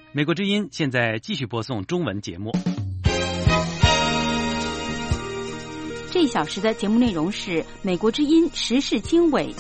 美国之音现在继续播送中文节目。 这一小时的节目内容是美国之音时事经纬。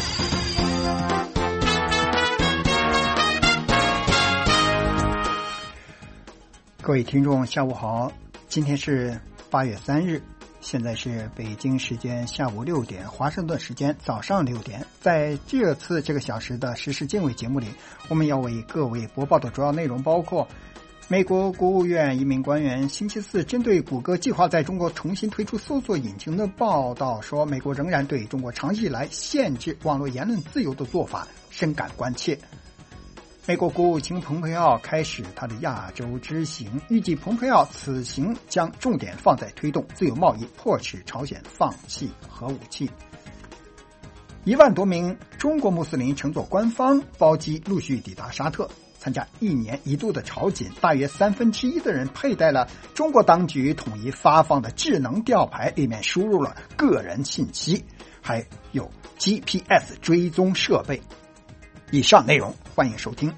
各位听众下午好，今天是8月3日，现在是北京时间下午6点，华盛顿时间早上6点。在这次这个小时的时事经纬节目里，我们要为各位播报的主要内容包括：美国国务院一名官员星期四针对谷歌计划在中国重新推出搜索引擎的报道说，美国仍然对中国长期以来限制网络言论自由的做法深感关切。美国国务卿蓬佩奥开始他的亚洲之行，预计蓬佩奥此行将重点放在推动自由贸易，迫使朝鲜放弃核武器。1万多名中国穆斯林乘坐官方包机陆续抵达沙特，参加1年1度的朝觐，大约1/3的人佩戴了中国当局统一发放的智能吊牌，里面输入了个人信息，还有 GPS 追踪设备。以上内容欢迎收听。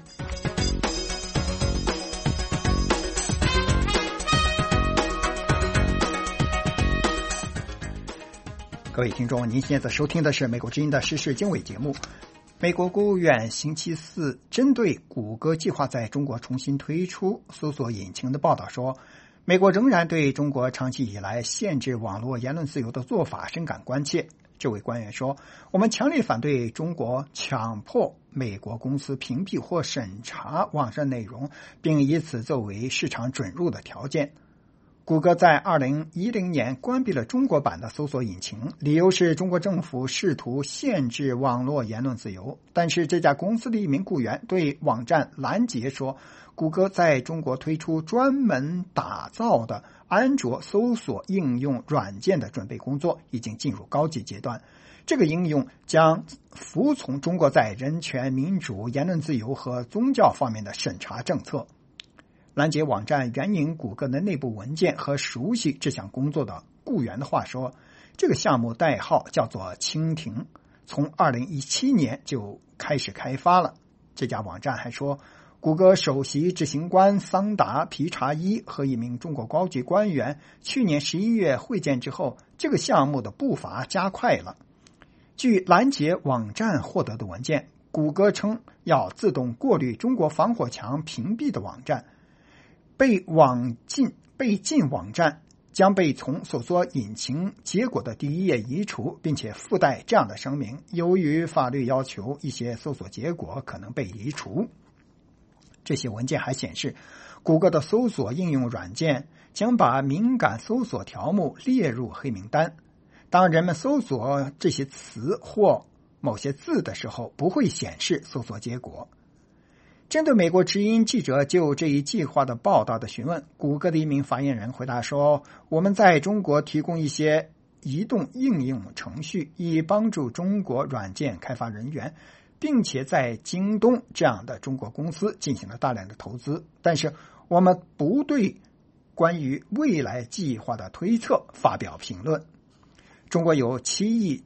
各位听众，您现在收听的是美国之音的时事经纬节目。美国国务院星期四针对谷歌计划在中国重新推出搜索引擎的报道说，美国仍然对中国长期以来限制网络言论自由的做法深感关切。这位官员说，我们强烈反对中国强迫美国公司屏蔽或审查网上内容，并以此作为市场准入的条件。谷歌在2010年关闭了中国版的搜索引擎，理由是中国政府试图限制网络言论自由。但是这家公司的一名雇员对网站拦截说，谷歌在中国推出专门打造的安卓搜索应用软件的准备工作已经进入高级阶段，这个应用将服从中国在人权、民主、言论自由和宗教方面的审查政策。拦截网站援引谷歌的内部文件和熟悉这项工作的雇员的话说，这个项目代号叫做蜻蜓，从2017年就开始开发了。这家网站还说，谷歌首席执行官桑达皮查伊和一名中国高级官员去年11月会见之后，这个项目的步伐加快了。据拦截网站获得的文件，谷歌称要自动过滤中国防火墙屏蔽的网站，被禁网站将被从搜索引擎结果的第一页移除，并且附带这样的声明：由于法律要求，一些搜索结果可能被移除。这些文件还显示，谷歌的搜索应用软件将把敏感搜索条目列入黑名单。当人们搜索这些词或某些字的时候，不会显示搜索结果。针对美国之音记者就这一计划的报道的询问，谷歌的一名发言人回答说，我们在中国提供一些移动应用程序，以帮助中国软件开发人员，并且在京东这样的中国公司进行了大量的投资，但是我们不对关于未来计划的推测发表评论。中国有7亿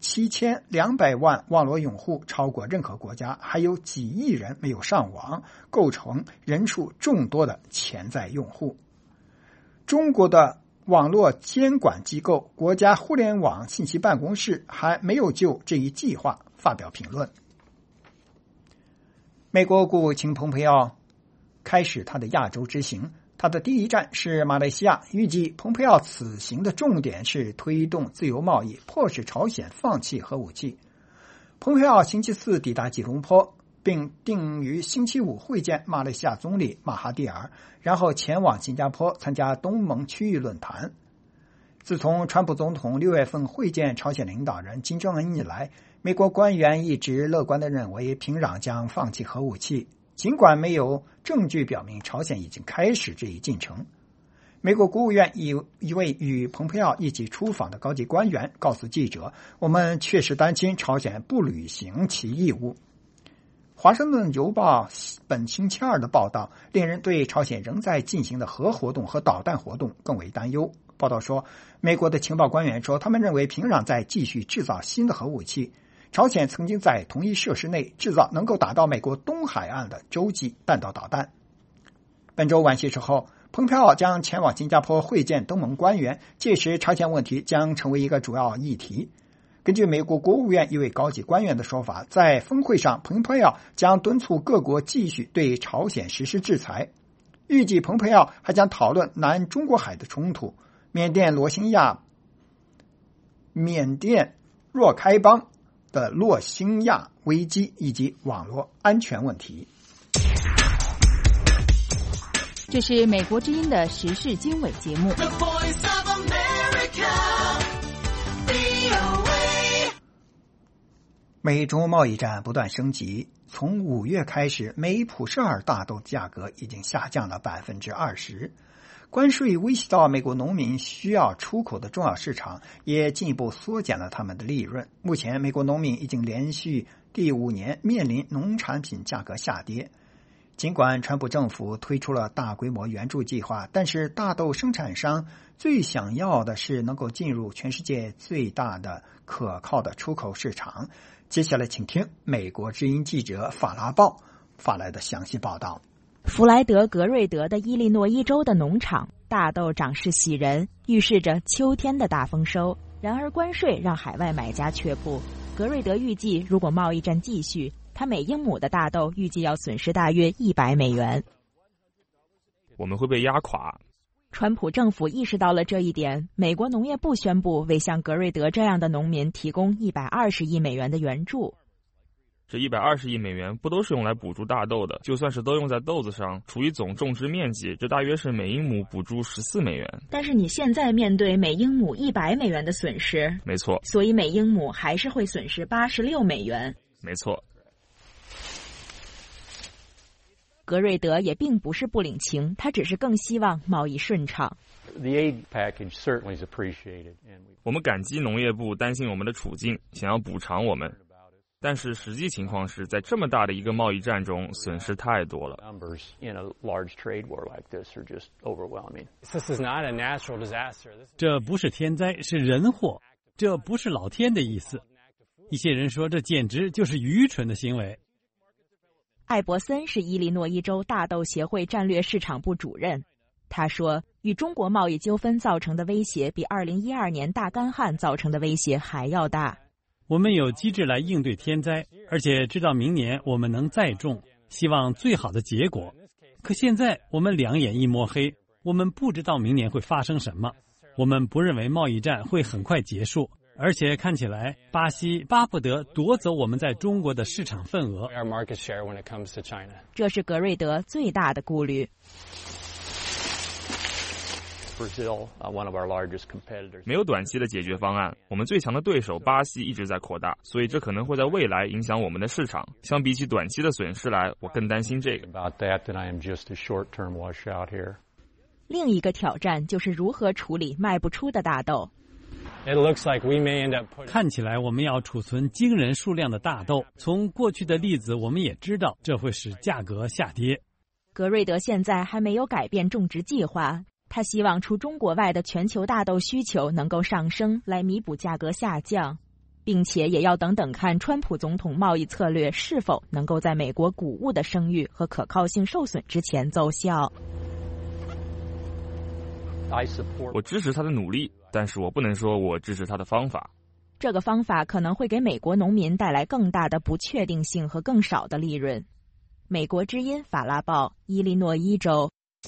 7200万网络用户，超过任何国家，还有几亿人没有上网，构成人数众多的潜在用户。中国的网络监管机构国家互联网信息办公室还没有就这一计划发表评论。美国国务卿蓬佩奥开始他的亚洲之行，他的第一站是马来西亚，预计蓬佩奥此行的重点是推动自由贸易，迫使朝鲜放弃核武器。蓬佩奥星期四抵达吉隆坡，并定于星期五会见马来西亚总理马哈蒂尔，然后前往新加坡参加东盟区域论坛。自从川普总统6月份会见朝鲜领导人金正恩以来，美国官员一直乐观地认为平壤将放弃核武器，尽管没有证据表明朝鲜已经开始这一进程。美国国务院一位与蓬佩奥一起出访的高级官员告诉记者，我们确实担心朝鲜不履行其义务。华盛顿邮报本星期二的报道令人对朝鲜仍在进行的核活动和导弹活动更为担忧。报道说，美国的情报官员说，他们认为平壤在继续制造新的核武器。朝鲜曾经在同一设施内制造能够打到美国东海岸的洲际弹道导弹。 本周晚些时候，蓬佩奥将前往新加坡会见东盟官员，届时朝鲜问题将成为一个主要议题。根据美国国务院一位高级官员的说法，在峰会上，蓬佩奥将敦促各国继续对朝鲜实施制裁。预计蓬佩奥还将讨论南中国海的冲突、缅甸若开邦的罗兴亚危机以及网络安全问题。 这是美国之音的时事经纬节目。 美中贸易战不断升级，从5月开始，美普氏尔大豆价格已经下降了 20%。关税威胁到美国农民需要出口的重要市场，也进一步缩减了他们的利润。目前，美国农民已经连续第5年面临农产品价格下跌。尽管川普政府推出了大规模援助计划，但是大豆生产商最想要的是能够进入全世界最大的可靠的出口市场。接下来请听美国之音记者法拉报发来的详细报道。 弗莱德·格瑞德的伊利诺伊州的农场大豆长势喜人，预示着秋天的大丰收。然而关税让海外买家却步。格瑞德预计，如果贸易战继续，他每英亩的大豆预计要损失大约$100。 我们会被压垮。 川普政府意识到了这一点，美国农业部宣布为像格瑞德这样的农民提供$120亿的援助。 这$120亿不都是用来补助大豆的？就算是都用在豆子上，除以总种植面积，这大约是每英亩补助$14。 但是你现在面对每英亩$100的损失， 没错， 所以每英亩还是会损失$86。 没错。 格瑞德也并不是不领情，他只是更希望贸易顺畅。 我们感激农业部担心我们的处境，想要补偿我们。但是实际情况是在这么大的一个贸易战中，损失太多了。 这不是天灾，是人祸，这不是老天的意思。一些人说这简直就是愚蠢的行为。 艾伯森是伊利诺伊州大豆协会战略市场部主任。他说，与中国贸易纠纷造成的威胁比2012年大干旱造成的威胁还要大。 我们有机制来应对天灾，而且知道明年我们能再种，希望最好的结果。可现在我们两眼一摸黑，我们不知道明年会发生什么。我们不认为贸易战会很快结束，而且看起来巴西巴不得夺走我们在中国的市场份额。 这是格瑞德最大的顾虑。 没有短期的解决方案，我们最强的对手巴西一直在扩大，所以这可能会在未来影响我们的市场。相比起短期的损失来，我更担心这个。 另一个挑战就是如何处理卖不出的大豆。 看起来我们要储存惊人数量的大豆，从过去的例子我们也知道这会使价格下跌。 格瑞德现在还没有改变种植计划，他希望除中国外的全球大豆需求能够上升，来弥补价格下降，并且也要等等看川普总统贸易策略是否能够在美国谷物的声誉和可靠性受损之前奏效。 我支持他的努力，但是我不能说我支持他的方法。 这个方法可能会给美国农民带来更大的不确定性和更少的利润。美国之音法拉报，伊利诺伊州。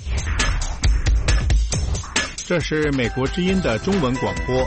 这是美国之音的中文广播。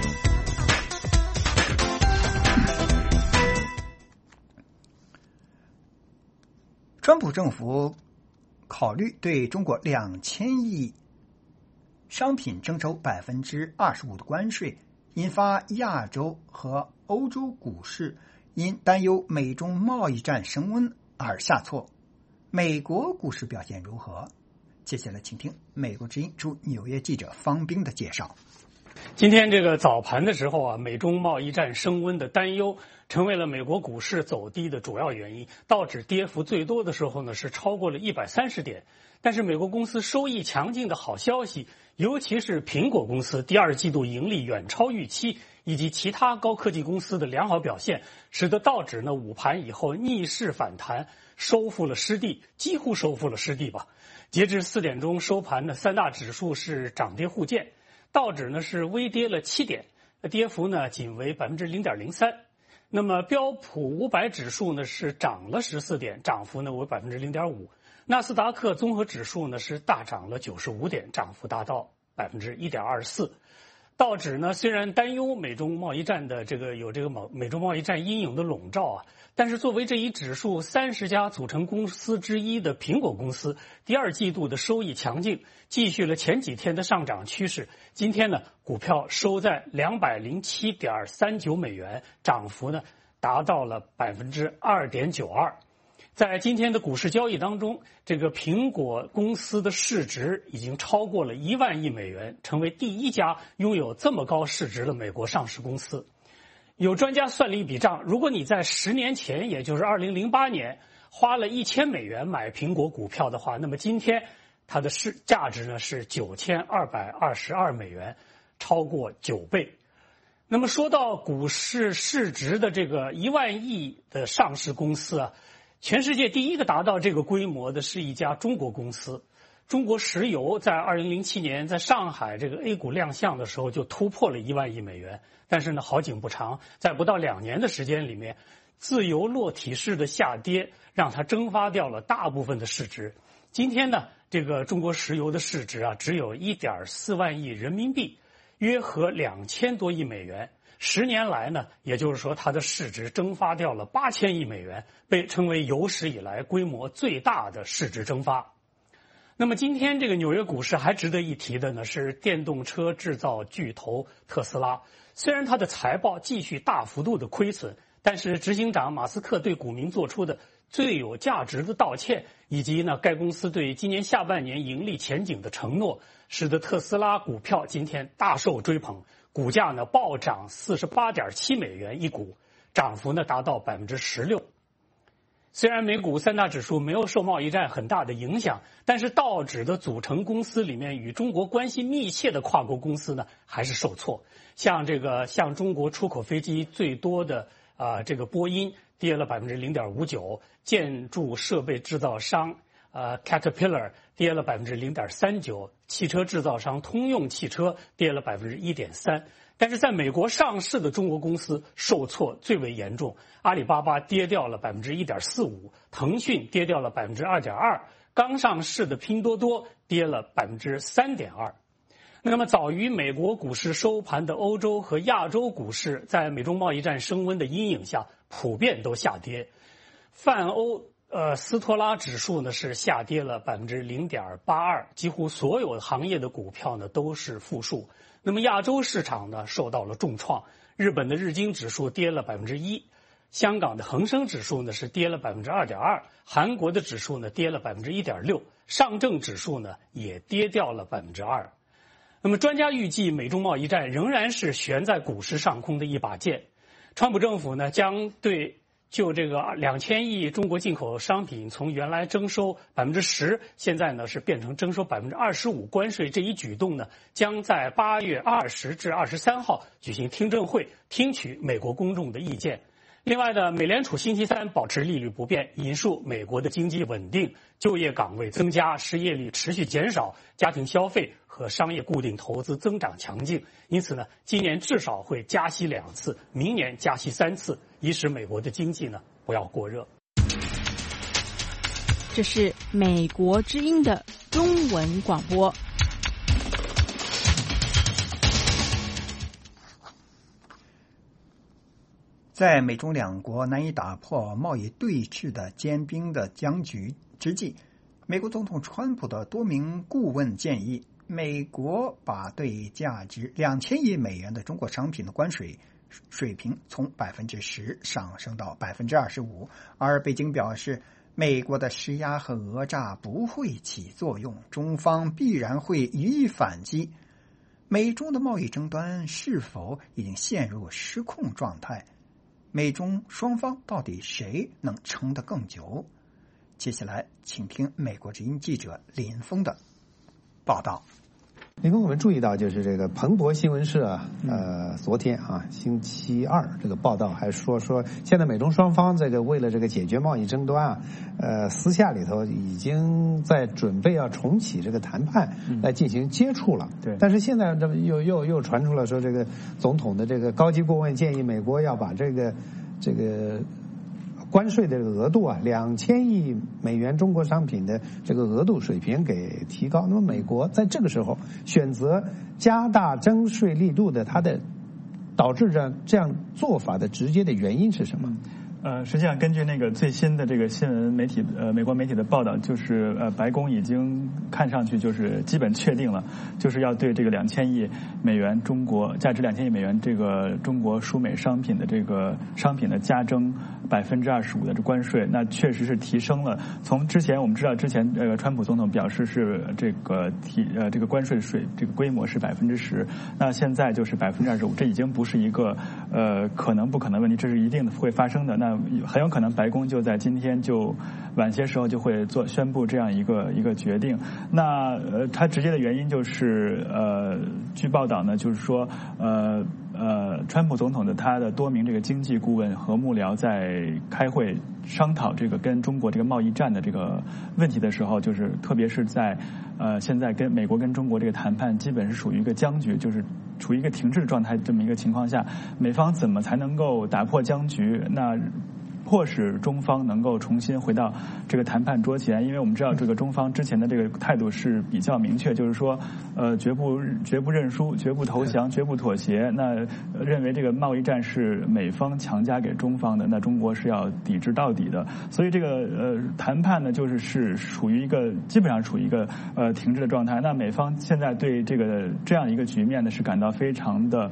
川普政府考虑对中国2000亿商品征收 25% 的关税，引发亚洲和欧洲股市因担忧美中贸易战升温而下挫。美国股市表现如何？接下来请听美国之音驻纽约记者方冰的介绍。 今天这个早盘的时候啊，美中贸易战升温的担忧成为了美国股市走低的主要原因。道指跌幅最多的时候呢，是超过了130点。但是美国公司收益强劲的好消息，尤其是苹果公司第二季度盈利远超预期，以及其他高科技公司的良好表现，使得道指呢午盘以后逆势反弹，收复了失地，几乎收复了失地吧。截至4点钟收盘呢，三大指数是涨跌互见。道指呢是微跌了7点，跌幅呢仅为0.03%。那么标普500指数呢是涨了14点，涨幅呢为0.5%。纳斯达克综合指数呢是大涨了95点，涨幅达到1.24%。道指呢虽然担忧美中贸易战的美中贸易战阴影的笼罩啊，但是作为这一指数30家组成公司之一的苹果公司，第二季度的收益强劲，继续了前几天的上涨趋势。今天呢，股票收在207.39美元，涨幅呢达到了2.92%。在今天的股市交易当中，这个苹果公司的市值已经超过了1万亿美元，成为第一家拥有这么高市值的美国上市公司。有专家算了一笔账，如果你在10年前，也就是2008年，花了1000美元买苹果股票的话，那么今天它的价值呢是9222美元，超过9倍。那么说到股市市值的这个1万亿的上市公司啊，全世界第一个达到这个规模的是一家中国公司。中国石油在2007年在上海这个 A 股亮相的时候就突破了1万亿美元，但是呢好景不长，在不到2年的时间里面，自由落体式的下跌让它蒸发掉了大部分的市值。今天呢，这个中国石油的市值啊只有1.4万亿人民币，约合2000多亿美元。10年来呢，也就是说它的市值蒸发掉了8000亿美元，被称为有史以来规模最大的市值蒸发。那么今天这个纽约股市还值得一提的呢是电动车制造巨头特斯拉。虽然它的财报继续大幅度的亏损，但是执行长马斯克对股民做出的最有价值的道歉，以及呢该公司对今年下半年盈利前景的承诺，使得特斯拉股票今天大受追捧，股价呢暴涨48.7美元一股，涨幅呢达到16%。虽然美股三大指数没有受贸易战很大的影响，但是道指的组成公司里面与中国关系密切的跨国公司呢还是受挫。像中国出口飞机最多的这个波音跌了0.59%，建筑设备制造商Caterpillar 跌了0.39%，汽车制造商通用汽车跌了1.3%。但是在美国上市的中国公司受挫最为严重，阿里巴巴跌掉了1.45%，腾讯跌掉了2.2%，刚上市的拼多多跌了3.2%。那么早于美国股市收盘的欧洲和亚洲股市，在美中贸易战升温的阴影下，普遍都下跌。泛欧斯托拉指数呢是下跌了0.82%，几乎所有行业的股票呢都是负数。那么亚洲市场呢受到了重创，日本的日经指数跌了1%，香港的恒生指数呢是跌了2.2%，韩国的指数呢跌了1.6%，上证指数呢也跌掉了2%。那么专家预计，美中贸易战仍然是悬在股市上空的一把剑。川普政府呢将就这个2000亿中国进口商品从原来征收10%，现在呢是变成征收25%关税，这一举动呢将在8月20至23号举行听证会，听取美国公众的意见。另外呢，美联储星期三保持利率不变，引述美国的经济稳定，就业岗位增加，失业率持续减少，家庭消费和商业固定投资增长强劲。因此呢，今年至少会加息2次，明年加息3次，以使美国的经济呢不要过热。 这是美国之音的中文广播。 在美中两国难以打破贸易对峙的坚冰的僵局之际，美国总统川普的多名顾问建议，美国把对价值2000亿美元的中国商品的关税水平从10%上升到25%，而北京表示，美国的施压和讹诈不会起作用，中方必然会予以反击。 美中的贸易争端是否已经陷入失控状态？美中双方到底谁能撑得更久？接下来，请听美国之音记者林峰的报道。 林峰，我们注意到，就是这个彭博新闻社昨天星期二这个报道还说现在美中双方这个为了这个解决贸易争端私下里头已经在准备要重启这个谈判来进行接触了。 对， 但是现在这又传出了说，这个总统的这个高级顾问建议美国要把这个关税的额度2000亿美元中国商品的这个额度水平给提高。那么美国在这个时候选择加大征税力度的，它的导致这样做法的直接的原因是什么？ 实际上根据那个最新的这个新闻媒体美国媒体的报道，就是白宫已经看上去就是基本确定了，就是要对这个2000亿美元价值2000亿美元这个中国输美商品的这个商品的加征25%的关税，那确实是提升了。从之前我们知道，之前川普总统表示是这个关税这个规模是10%，那现在就是25%，这已经不是一个可能不可能问题，这是一定会发生的。那很有可能白宫就在今天就晚些时候就会宣布这样一个决定。那它直接的原因就是据报道呢，就是说川普总统的他的多名这个经济顾问和幕僚在开会商讨这个跟中国这个贸易战的这个问题的时候，就是特别是在现在跟美国跟中国这个谈判基本是属于一个僵局，就是处于一个停滞的状态这么一个情况下，美方怎么才能够打破僵局？那迫使中方能够重新回到这个谈判桌前，因为我们知道这个中方之前的这个态度是比较明确，就是说绝不认输，绝不投降，绝不妥协。那认为这个贸易战是美方强加给中方的，那中国是要抵制到底的。所以这个谈判呢，就是属于一个基本上处于一个停滞的状态。那美方现在对这样一个局面呢，是感到非常的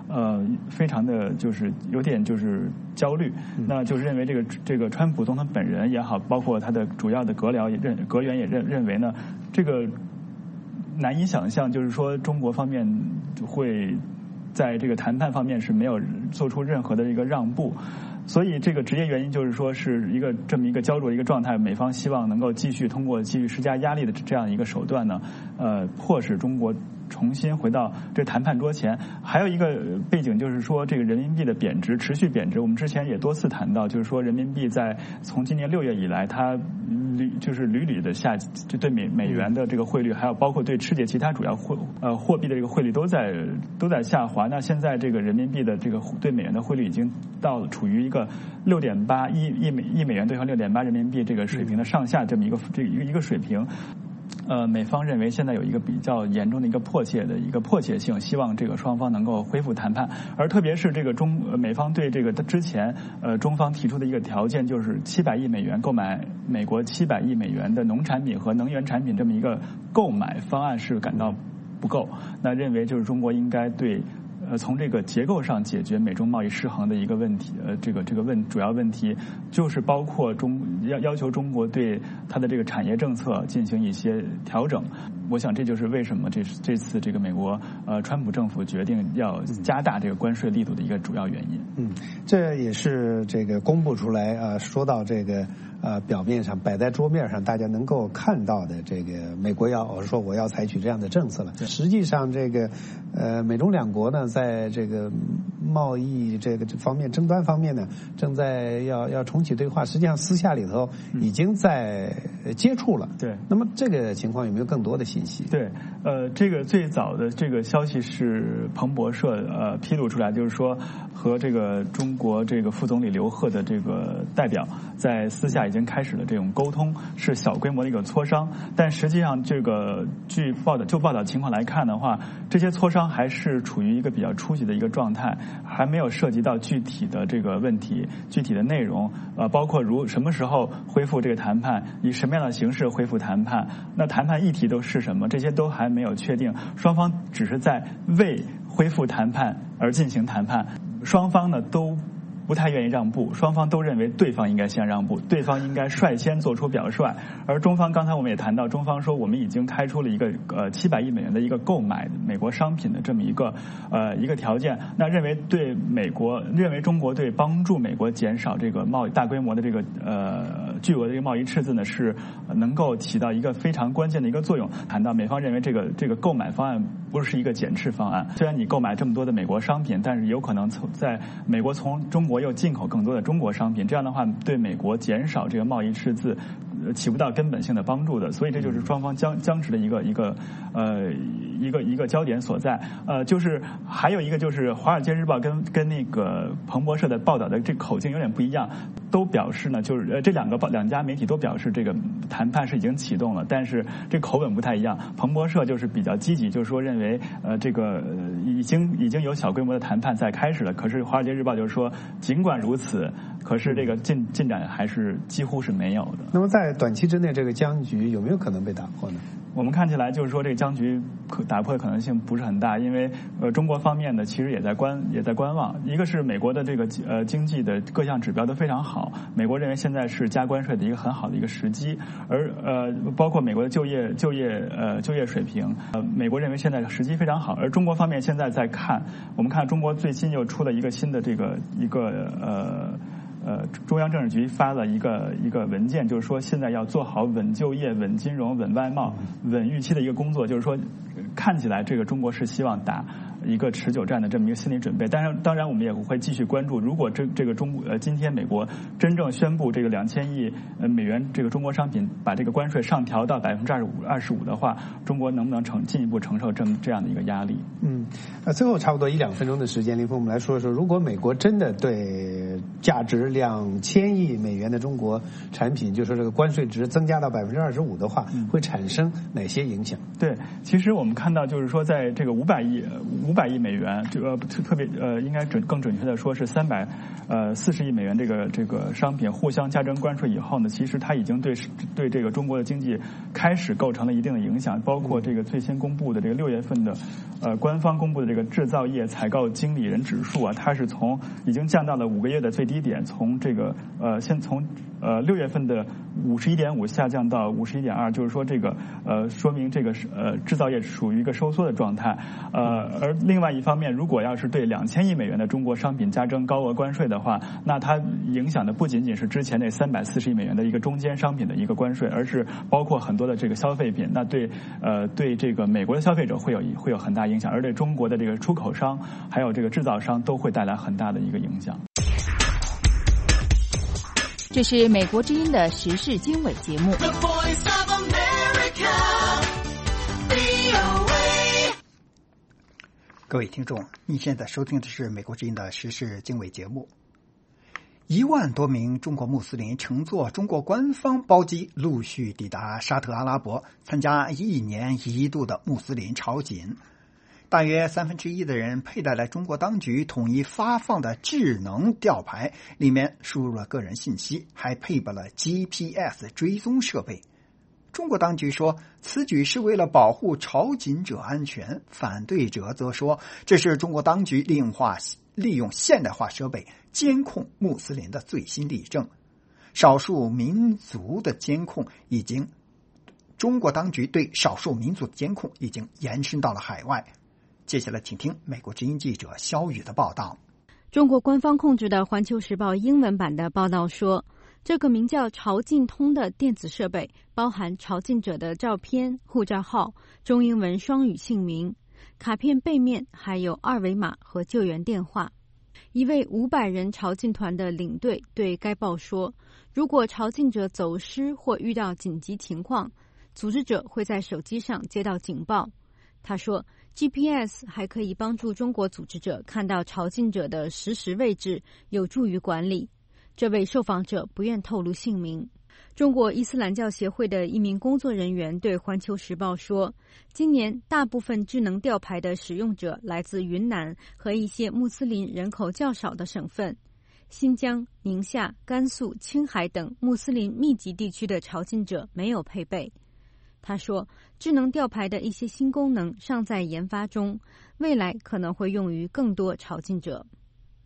就是有点就是焦虑，那就是认为这个川普总统本人也好，包括他的主要的阁员也认为呢，这个难以想象，就是说中国方面会在这个谈判方面是没有做出任何的一个让步。所以这个直接原因就是说是这么一个焦灼的一个状态，美方希望能够通过继续施加压力的这样一个手段呢，迫使中国重新回到这谈判桌前。还有一个背景就是说，这个人民币的贬值持续贬值。我们之前也多次谈到，就是说人民币从今年6月以来，它屡屡的就对美元的这个汇率，还有包括对世界其他主要货币的这个汇率都在下滑。那现在这个人民币的这个对美元的汇率已经处于一个6.8亿美元兑换6.8人民币这个水平的上下这么一个水平。美方认为现在有一个比较严重的一个迫切性，希望这个双方能够恢复谈判。而特别是这个美方对这个之前中方提出的一个条件，就是700亿美元购买美国700亿美元的农产品和能源产品这么一个购买方案是感到不够。那认为就是中国应该从这个结构上解决美中贸易失衡的一个问题，主要问题就是包括要求中国对它的这个产业政策进行一些调整。我想这就是为什么这次这个美国川普政府决定要加大这个关税力度的一个主要原因。 这也是这个公布出来说到这个表面上摆在桌面上大家能够看到的这个美国我要采取这样的政策了。实际上这个美中两国呢，在这个贸易这方面争端方面呢，正在要重启对话，实际上私下里头已经在接触了。 对， 那么这个情况有没有更多的信息？ 对，这个最早的这个消息是彭博社披露出来，就是说和这个中国这个副总理刘鹤的这个代表在私下已经开始了这种沟通，是小规模的一个磋商。但实际上这个报道情况来看的话，这些磋商还是处于一个比较初级的一个状态，还没有涉及到具体的这个问题、具体的内容，包括什么时候恢复这个谈判，以什么样的形式恢复谈判，那谈判议题都是什么，这些都还没有确定。双方只是在为恢复谈判而进行谈判，双方呢都不太愿意让步，双方都认为对方应该先让步，对方应该率先做出表率。而中方刚才我们也谈到，中方说我们已经开出了一个700亿美元的一个购买美国商品的这么一个条件，那认为中国对帮助美国减少这个大规模的这个巨额的这个贸易赤字呢，是能够起到一个非常关键的一个作用。谈到美方认为这个购买方案不是一个减赤方案，虽然你购买这么多的美国商品，但是有可能在美国从中国又进口更多的中国商品，这样的话对美国减少这个贸易赤字起不到根本性的帮助的，所以这就是双方僵持的一个焦点所在。就是还有一个就是《华尔街日报》跟那个彭博社的报道的这口径有点不一样，都表示呢，就是这两家媒体都表示这个谈判是已经启动了，但是这口吻不太一样。彭博社就是比较积极，就是说认为这个已经有小规模的谈判在开始了。可是《华尔街日报》就是说，尽管如此，可是这个进展还是几乎是没有的。 那么在短期之内，这个僵局有没有可能被打破呢？ 我们看起来就是说，这个僵局打破的可能性不是很大，因为中国方面呢，其实也在观望。一个是美国的这个经济的各项指标都非常好，美国认为现在是加关税的一个很好的一个时机，而包括美国的就业水平，美国认为现在时机非常好，而中国方面现在在看，我们看中国最新又出了一个新的中央政治局发了一个文件，就是说现在要做好稳就业、稳金融、稳外贸、稳预期的一个工作，就是说看起来这个中国是希望打一个持久战的这么一个心理准备。当然我们也会继续关注，如果这个今天美国真正宣布这个2000亿美元这个中国商品把这个关税上调到25%的话，中国能不能进一步承受这样的一个压力？ 最后差不多1-2分钟的时间，林峰，我们来说说，如果美国真的对价值2000亿美元的中国产品，就说这个关税值增加到25%的话，会产生哪些影响？ 对，其实我们看到就是说，在这个500亿美元，这个特别应该更准确的说是340亿美元这个商品互相加征关税以后呢，其实它已经对这个中国的经济开始构成了一定的影响，包括这个最新公布的这个6月份的官方公布的这个制造业采购经理人指数啊，它是已经降到了5个月的最低点，从这个先从6月份的51.5下降到51.2，就是说这个说明这个制造业属于一个收缩的状态。而另外一方面，如果要是对2000亿美元的中国商品加征高额关税的话，那它影响的不仅仅是之前那340亿美元的一个中间商品的一个关税，而是包括很多的这个消费品。那对这个美国的消费者会有很大影响，而对中国的这个出口商还有这个制造商都会带来很大的一个影响。 这是美国之音的时事经纬节目。 各位听众，您现在收听的是美国之音的时事经纬节目。1万多名中国穆斯林乘坐中国官方包机陆续抵达沙特阿拉伯，参加1年1度的穆斯林朝觐。大约1/3的人佩戴了中国当局统一发放的智能吊牌，里面输入了个人信息，还配备了 GPS 追踪设备。中国当局说，此举是为了保护朝觐者安全，反对者则说，这是中国当局利用现代化设备监控穆斯林的最新例证。少数民族的监控中国当局对少数民族的监控已经延伸到了海外。接下来请听美国之音记者肖宇的报道。 中国官方控制的《环球时报》英文版的报道说，这个名叫朝觐通的电子设备包含朝觐者的照片、护照号、中英文双语姓名，卡片背面还有2维码和救援电话。一位500人朝觐团的领队对该报说，如果朝觐者走失或遇到紧急情况，组织者会在手机上接到警报。他说， GPS 还可以帮助中国组织者看到朝觐者的实时位置，有助于管理。这位受访者不愿透露姓名。中国伊斯兰教协会的一名工作人员对环球时报说，今年大部分智能吊牌的使用者来自云南和一些穆斯林人口较少的省份。新疆、宁夏、甘肃、青海等穆斯林密集地区的朝觐者没有配备。他说，智能吊牌的一些新功能尚在研发中，未来可能会用于更多朝觐者。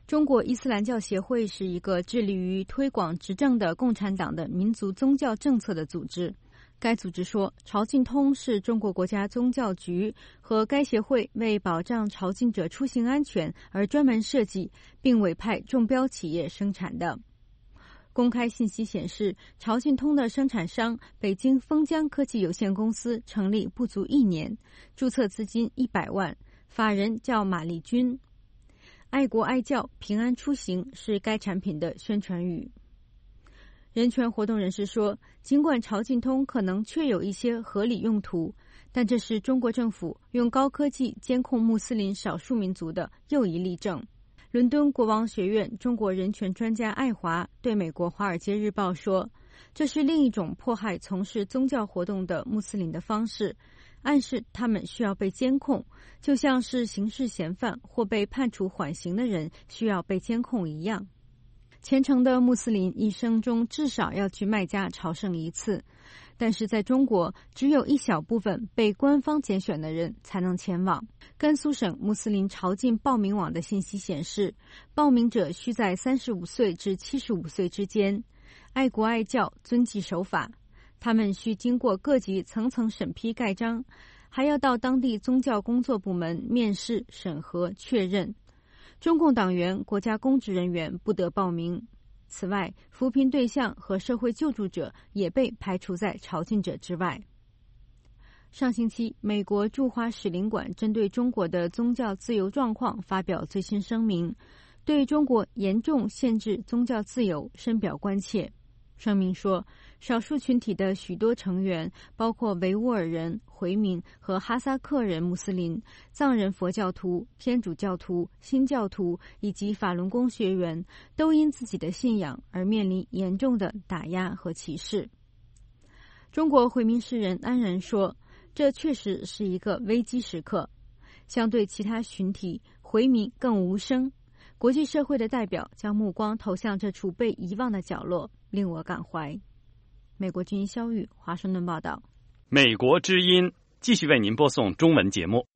中国伊斯兰教协会是一个致力于推广执政的共产党的民族宗教政策的组织。该组织说，朝觐通是中国国家宗教局和该协会为保障朝觐者出行安全而专门设计并委派中标企业生产的。公开信息显示，朝觐通的生产商北京封疆科技有限公司成立不足1年，注册资金100万，法人叫马立军。爱国爱教平安出行是该产品的宣传语。人权活动人士说，尽管朝觐通可能确有一些合理用途，但这是中国政府用高科技监控穆斯林少数民族的又一例证。伦敦国王学院中国人权专家艾华对美国《华尔街日报》说，这是另一种迫害从事宗教活动的穆斯林的方式，暗示他们需要被监控，就像是刑事嫌犯或被判处缓刑的人需要被监控一样。虔诚的穆斯林一生中至少要去麦加朝圣1次，但是在中国，只有一小部分被官方拣选的人才能前往。甘肃省穆斯林朝觐报名网的信息显示，报名者需在35岁至75岁之间，爱国爱教，遵纪守法。他们需经过各级层层审批盖章，还要到当地宗教工作部门面试、审核、确认。中共党员、国家公职人员不得报名。此外，扶贫对象和社会救助者也被排除在朝觐者之外。上星期，美国驻华使领馆针对中国的宗教自由状况发表最新声明，对中国严重限制宗教自由深表关切。声明说，少数群体的许多成员，包括维吾尔人、回民和哈萨克人穆斯林、藏人佛教徒、天主教徒、新教徒以及法轮功学员，都因自己的信仰而面临严重的打压和歧视。中国回民诗人安然说，这确实是一个危机时刻，相对其他群体，回民更无声。国际社会的代表将目光投向这处被遗忘的角落，令我感怀。美国之音肖玉华盛顿报道。 美国之音继续为您播送中文节目。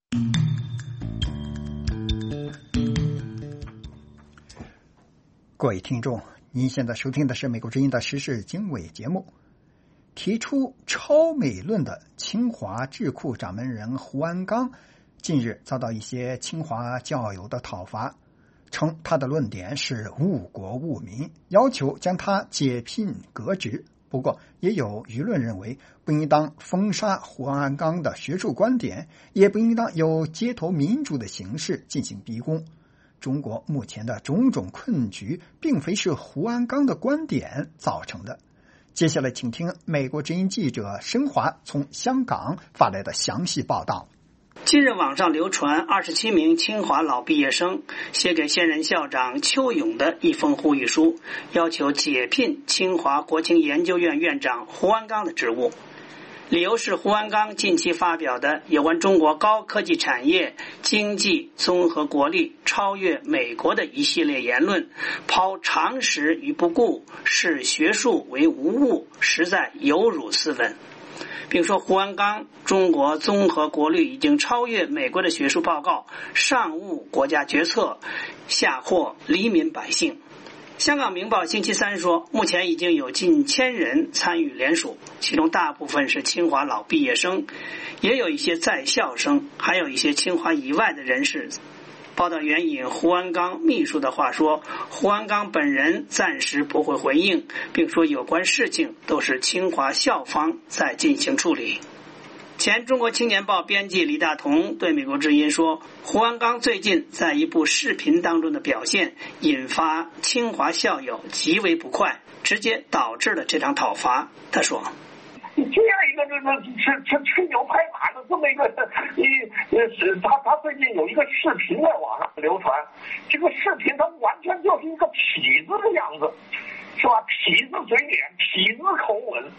各位听众，您现在收听的是美国之音的时事经纬节目。提出超美论的清华智库掌门人胡鞍钢近日遭到一些清华教友的讨伐，称他的论点是误国误民，要求将他解聘革职。不过也有舆论认为，不应当封杀胡鞍钢的学术观点，也不应当有街头民主的形式进行逼宫。中国目前的种种困局并非是胡鞍钢的观点造成的。接下来请听美国之音记者申华从香港发来的详细报道。 近日网上流传27名清华老毕业生写给现任校长邱勇的一封呼吁书，要求解聘清华国情研究院院长胡鞍钢的职务。理由是胡鞍钢近期发表的有关中国高科技产业经济综合国力超越美国的一系列言论，抛常识于不顾，视学术为无物，实在有辱斯文。并说胡鞍钢中国综合国力已经超越美国的学术报告，上误国家决策，下祸黎民百姓。香港明报星期三说，目前已经有近1000人参与联署，其中大部分是清华老毕业生，也有一些在校生，还有一些清华以外的人士。报道援引胡鞍钢秘书的话说，胡鞍钢本人暂时不会回应，并说有关事情都是清华校方在进行处理。前中国青年报编辑李大同对美国之音说，胡鞍钢最近在一部视频当中的表现引发清华校友极为不快，直接导致了这场讨伐。他说， 这样一个吹牛拍马的这么一个，他最近有一个视频在网上流传，这个视频它完全就是一个痞子的样子，是吧？痞子嘴脸，痞子口吻，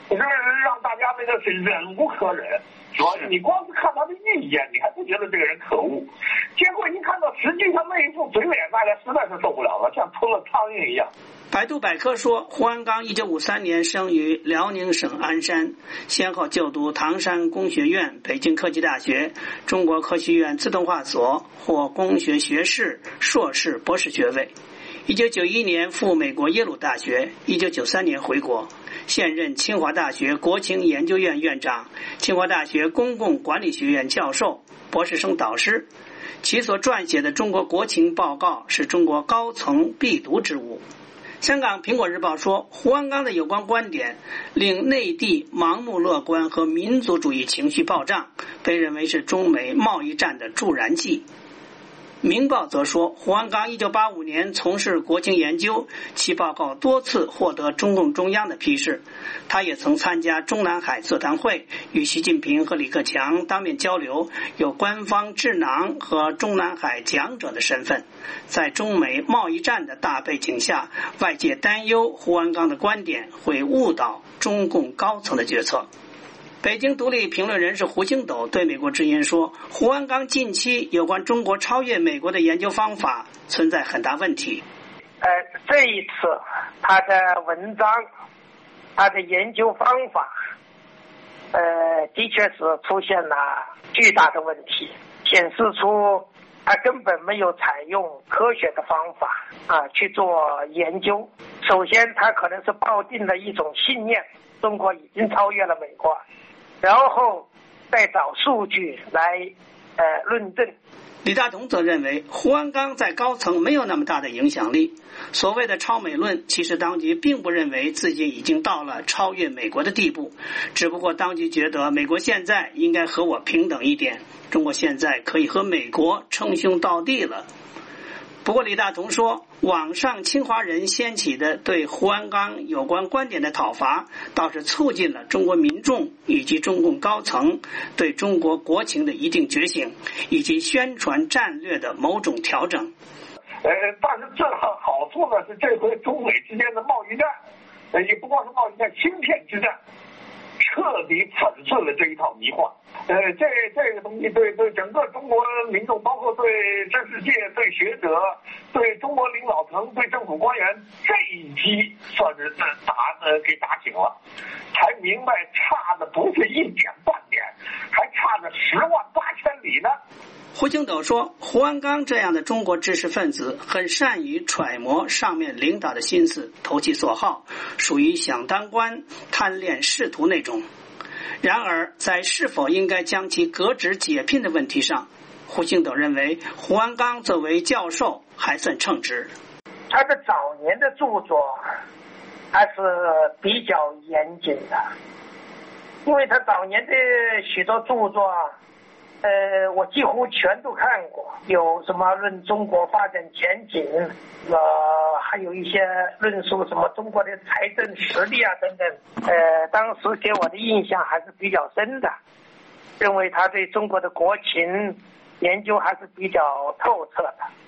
这让大家那个是忍无可忍。主要是你光是看他的意见，你还不觉得这个人可恶，结果一看到实际上那一副嘴脸，大家实在是受不了了，像吞了苍蝇一样。 百度百科说，胡鞍钢1953年生于辽宁省鞍山，先后就读唐山工学院、北京科技大学、中国科学院自动化所，获工学学士、硕士、博士学位。1991年赴美国耶鲁大学，1993年回国，现任清华大学国情研究院院长、清华大学公共管理学院教授、博士生导师。其所撰写的《中国国情报告》是中国高层必读之物。香港苹果日报说，胡鞍钢的有关观点令内地盲目乐观和民族主义情绪暴涨，被认为是中美贸易战的助燃剂。明报则说，胡鞍钢1985年从事国情研究，其报告多次获得中共中央的批示。他也曾参加中南海座谈会，与习近平和李克强当面交流，有官方智囊和中南海讲者的身份。在中美贸易战的大背景下，外界担忧胡鞍钢的观点会误导中共高层的决策。北京独立评论人士胡星斗对美国之音说，胡鞍钢近期有关中国超越美国的研究方法存在很大问题。 这一次他的文章，他的研究方法的确是出现了巨大的问题，显示出他根本没有采用科学的方法去做研究。首先他可能是抱定了一种信念，中国已经超越了美国，然后再找数据来论证。 李大同则认为，胡鞍钢在高层没有那么大的影响力。所谓的超美论，其实当局并不认为自己已经到了超越美国的地步，只不过当局觉得美国现在应该和我平等一点，中国现在可以和美国称兄道弟了。不过李大同说，网上清华人掀起的对胡鞍钢有关观点的讨伐，倒是促进了中国民众以及中共高层对中国国情的一定觉醒，以及宣传战略的某种调整。 但是这好处呢是这回中美之间的贸易战，也不光是贸易战，芯片之战，彻底粉碎了这一套迷幻。这个东西对整个中国民众，包括对知识界、对学者、对中国领导层、对政府官员，这一击算是给打醒了，才明白差的不是一点半点，还差着10万8千里呢。 胡星斗说，胡鞍钢这样的中国知识分子很善于揣摩上面领导的心思，投其所好，属于想当官、贪恋仕途那种。然而在是否应该将其革职解聘的问题上，胡星斗认为胡鞍钢作为教授还算称职。 他的早年的著作还是比较严谨的，因为他早年的许多著作我几乎全都看过，有什么论中国发展前景，还有一些论述什么中国的财政实力啊等等，当时给我的印象还是比较深的，认为他对中国的国情研究还是比较透彻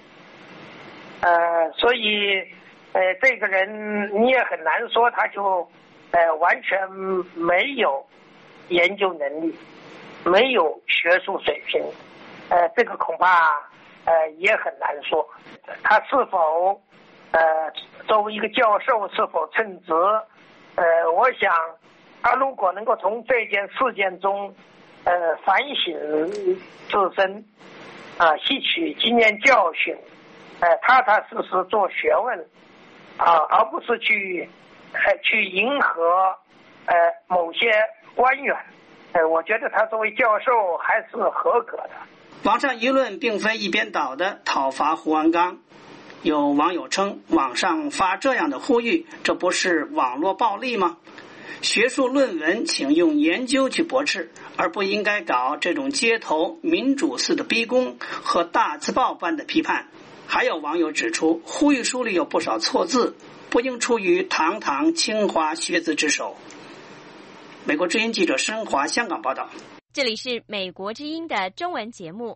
的，所以这个人你也很难说他就完全没有研究能力，没有学术水平，这个恐怕也很难说。他是否作为一个教授是否称职？我想他如果能够从这件事件中反省自身，吸取经验教训，踏踏实实做学问，而不是去迎合某些官员。我觉得他作为教授还是合格的。 网上舆论并非一边倒的讨伐胡鞍钢，有网友称，网上发这样的呼吁，这不是网络暴力吗？学术论文请用研究去驳斥，而不应该搞这种街头民主式的逼宫和大字报般的批判。还有网友指出，呼吁书里有不少错字，不应出于堂堂清华学子之手。美国之音记者申华香港报道。 这里是美国之音的中文节目。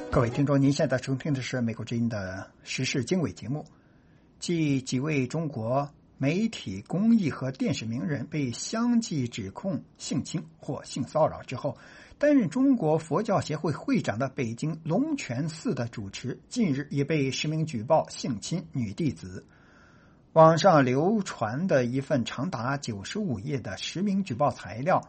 各位听众，您现在收听的是美国之音的时事经纬节目。继几位中国媒体、公益和电视名人被相继指控性侵或性骚扰之后，担任中国佛教协会会长的北京龙泉寺的主持近日也被实名举报性侵女弟子。网上流传的一份长达95页的实名举报材料，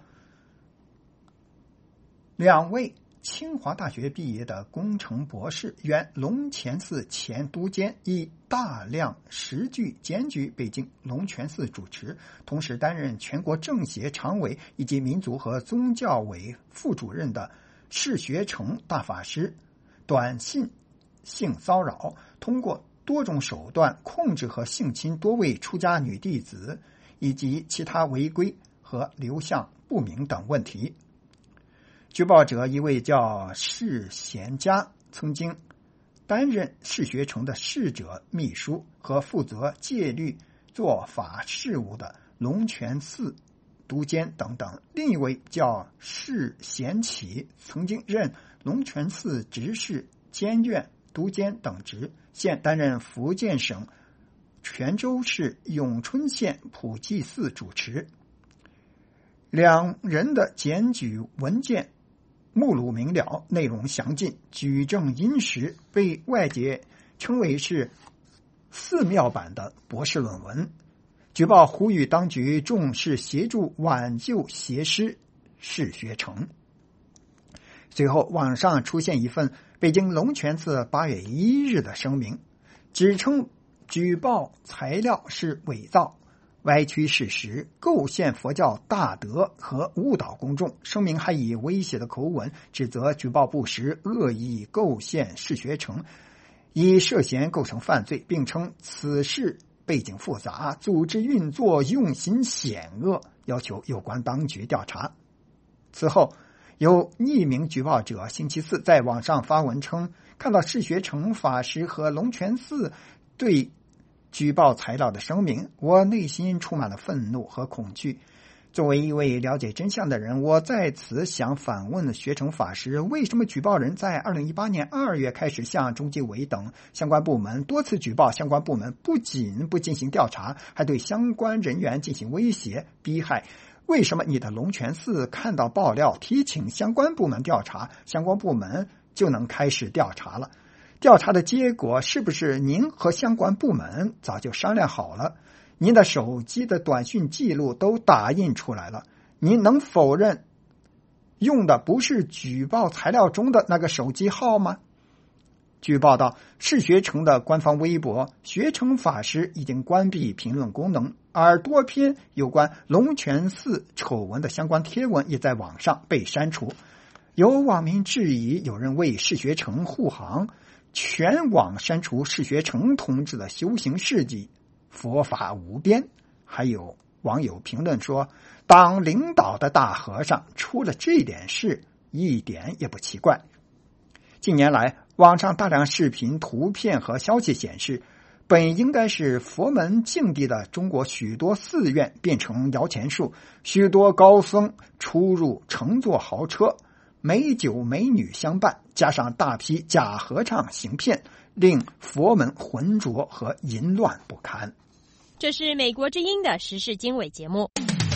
两位清华大学毕业的工程博士，原龙泉寺前督监，以大量实据检举北京龙泉寺主持，同时担任全国政协常委以及民族和宗教委副主任的释学成大法师短信性骚扰，通过多种手段控制和性侵多位出家女弟子，以及其他违规和流向不明等问题。举报者一位叫释贤家，曾经担任释学成的释者秘书和负责戒律做法事务的龙泉寺督监等等。另一位叫释贤启，曾经任龙泉寺执事、监院督监等职，现担任福建省泉州市永春县普济寺主持。两人的检举文件目录明了，内容详尽，举证殷实，被外界称为是寺庙版的博士论文。举报呼吁当局重视协助挽救邪师释学成。随后网上出现一份北京龙泉寺8月1日的声明，指称举报材料是伪造、歪曲事实，构陷佛教大德和误导公众。声明还以威胁的口吻指责举报不实，恶意构陷释学成，已涉嫌构成犯罪，并称此事背景复杂，组织运作用心险恶，要求有关当局调查。此后有匿名举报者星期四在网上发文称，看到释学成法师和龙泉寺对举报材料的声明，我内心充满了愤怒和恐惧。作为一位了解真相的人，我在此想反问学成法师，为什么举报人在2018年2月开始向中纪委等相关部门多次举报，相关部门不仅不进行调查，还对相关人员进行威胁逼害？为什么你的龙泉寺看到爆料提请相关部门调查，相关部门就能开始调查了？调查的结果是不是您和相关部门早就商量好了？您的手机的短讯记录都打印出来了，您能否认用的不是举报材料中的那个手机号吗？据报道，释学成的官方微博学成法师已经关闭评论功能，而多篇有关龙泉寺丑闻的相关贴文也在网上被删除。有网民质疑，有人为释学成护航，全网删除释学成同志的修行事迹，佛法无边。还有网友评论说，当领导的大和尚出了这点事，一点也不奇怪。近年来，网上大量视频、图片和消息显示，本应该是佛门净地的中国许多寺院变成摇钱树，许多高僧出入乘坐豪车，美酒美女相伴，加上大批假和尚行骗，令佛门浑浊和淫乱不堪。 这是美国之音的时事经纬节目。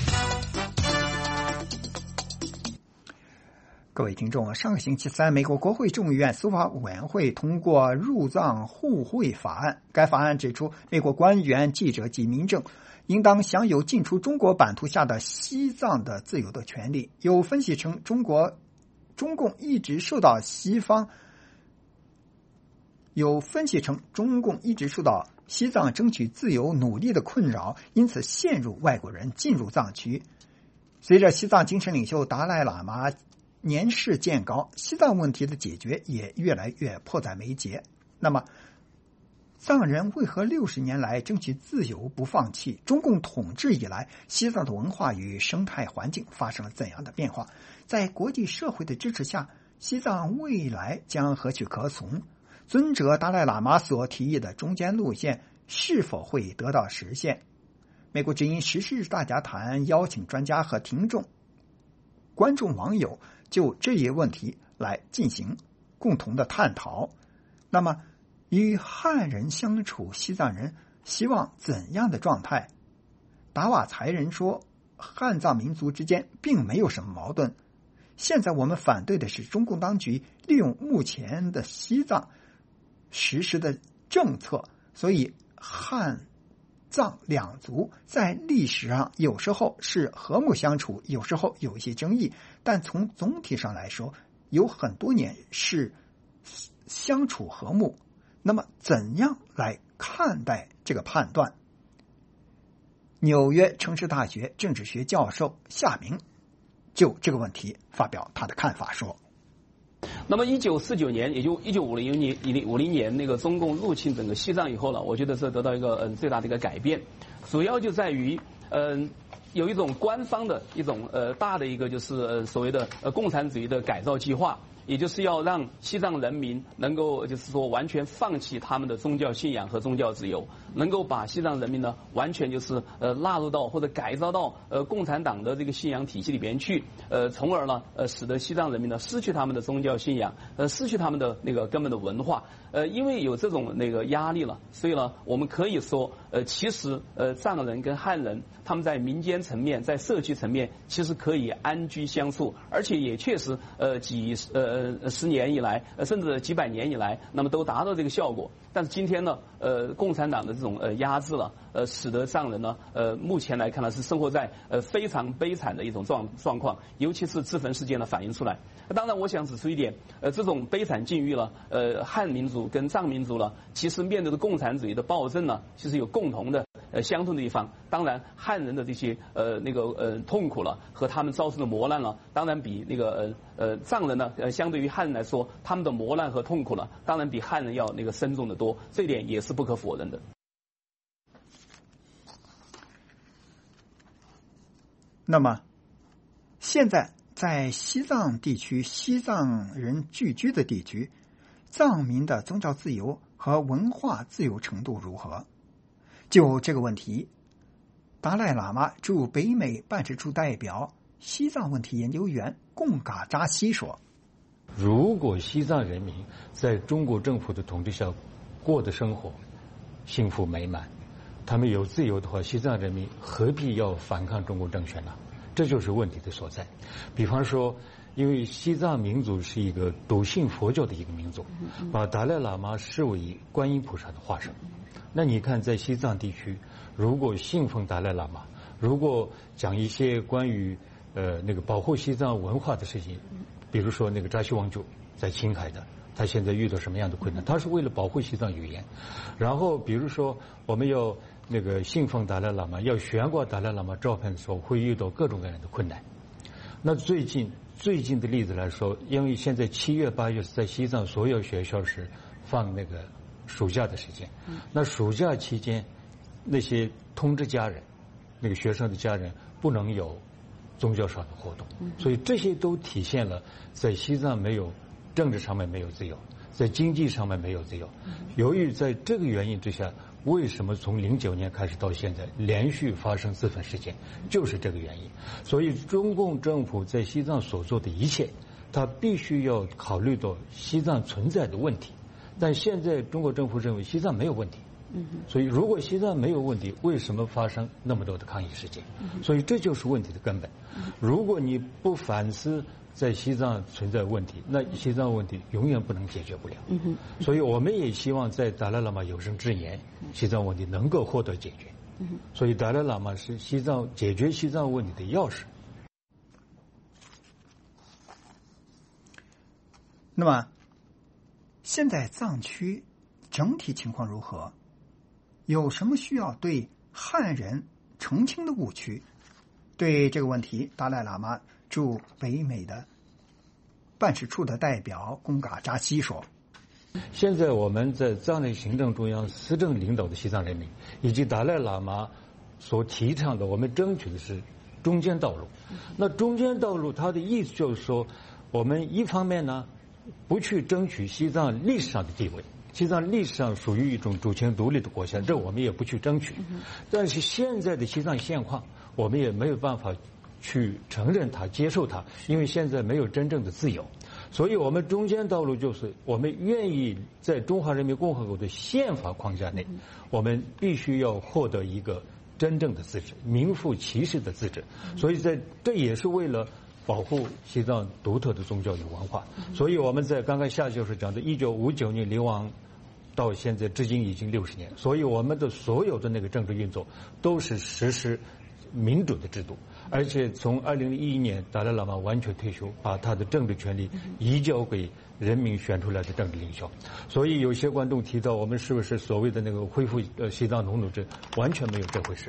各位听众，上个星期三，美国国会众议院司法委员会通过入藏互惠法案。该法案指出，美国官员、记者及民众应当享有进出中国版图下的西藏的自由的权利。有分析称，中共一直受到西藏争取自由努力的困扰，因此陷入外国人进入藏区。随着西藏精神领袖达赖喇嘛年事渐高，西藏问题的解决也越来越迫在眉睫。那么，藏人为何60年来争取自由不放弃？中共统治以来，西藏的文化与生态环境发生了怎样的变化？在国际社会的支持下，西藏未来将何去何从？尊者达赖喇嘛所提议的中间路线是否会得到实现？美国之音时事大家谈邀请专家和观众网友就这一问题来进行共同的探讨。那么，与汉人相处，西藏人希望怎样的状态？达瓦才人说，汉藏民族之间并没有什么矛盾。现在我们反对的是中共当局利用目前的西藏实施的政策，所以汉藏两族在历史上有时候是和睦相处，有时候有一些争议，但从总体上来说，有很多年是相处和睦。那么怎样来看待这个判断？纽约城市大学政治学教授夏明就这个问题发表他的看法说， 那么1949年，也就1950年那个中共入侵整个西藏以后呢，我觉得是得到一个最大的一个改变，主要就在于有一种官方的一种大的一个就是所谓的共产主义的改造计划。也就是要让西藏人民能够就是说完全放弃他们的宗教信仰和宗教自由，能够把西藏人民呢完全就是纳入到或者改造到共产党的这个信仰体系里边去，从而呢使得西藏人民呢失去他们的宗教信仰，失去他们的那个根本的文化。因为有这种那个压力了，所以呢我们可以说其实藏人跟汉人他们在民间层面在社区层面其实可以安居相处，而且也确实10年以来甚至几百年以来那么都达到这个效果。但是今天呢共产党的这种压制了使得藏人呢目前来看呢是生活在非常悲惨的一种状况，尤其是自焚事件呢反映出来。当然我想指出一点，这种悲惨境遇了汉民族跟藏民族了其实面对的共产主义的暴政呢其实有共同的相同的地方。当然汉人的这些痛苦了和他们遭受的磨难了，当然比那个藏人呢相对于汉人来说，他们的磨难和痛苦了当然比汉人要那个深重的多，这一点也是不可否认的。 那么现在在西藏地区，西藏人聚居的地区，藏民的宗教自由和文化自由程度如何？就这个问题，达赖喇嘛驻北美办事处代表、西藏问题研究员贡嘎扎西说， 如果西藏人民在中国政府的统治下过的生活幸福美满，他们有自由的话，西藏人民何必要反抗中国政权呢？这就是问题的所在。比方说，因为西藏民族是一个笃信佛教的一个民族，把达赖喇嘛视为观音菩萨的化身。那你看，在西藏地区，如果信奉达赖喇嘛，如果讲一些关于那个保护西藏文化的事情，比如说那个扎西王就在青海的，他现在遇到什么样的困难？他是为了保护西藏语言。然后比如说我们要那个信奉达赖喇嘛，要悬挂达赖喇嘛照片的时候，会遇到各种各样的困难。那最近的例子来说，因为现在7月8月是在西藏所有学校是放那个暑假的时间，那暑假期间那些通知家人，那个学生的家人不能有宗教上的活动，所以这些都体现了在西藏没有政治上面没有自由，在经济上面没有自由。由于在这个原因之下，为什么从09年开始到现在连续发生自焚事件，就是这个原因。所以中共政府在西藏所做的一切，他必须要考虑到西藏存在的问题。但现在中国政府认为西藏没有问题，所以如果西藏没有问题，为什么发生那么多的抗议事件？所以这就是问题的根本。如果你不反思在西藏存在问题，那西藏问题永远不能解决不了。所以我们也希望在达赖喇嘛有生之年，西藏问题能够获得解决。所以达赖喇嘛是西藏解决西藏问题的钥匙。 那么现在藏区整体情况如何？有什么需要对汉人澄清的误区？对这个问题，达赖喇嘛驻北美的办事处的代表贡嘎扎西说， 现在我们在藏内行政中央施政领导的西藏人民以及达赖喇嘛所提倡的，我们争取的是中间道路。那中间道路它的意思就是说，我们一方面呢不去争取西藏历史上的地位，西藏历史上属于一种主权独立的国家，这我们也不去争取。但是现在的西藏现况我们也没有办法去承认它、接受它，因为现在没有真正的自由。 所以我们中间道路就是我们愿意在中华人民共和国的宪法框架内，我们必须要获得一个真正的自治，名副其实的自治。所以这也是为了保护西藏独特的宗教与文化。所以我们在刚刚夏教授讲的1959年流亡到现在至今已经60年，所以我们的所有的那个政治运作都是实施民主的制度，而且从2011年达赖喇嘛完全退休，把他的政治权利移交给人民选出来的政治领袖。所以有些观众提到我们是不是所谓的那个恢复西藏农奴制，完全没有这回事。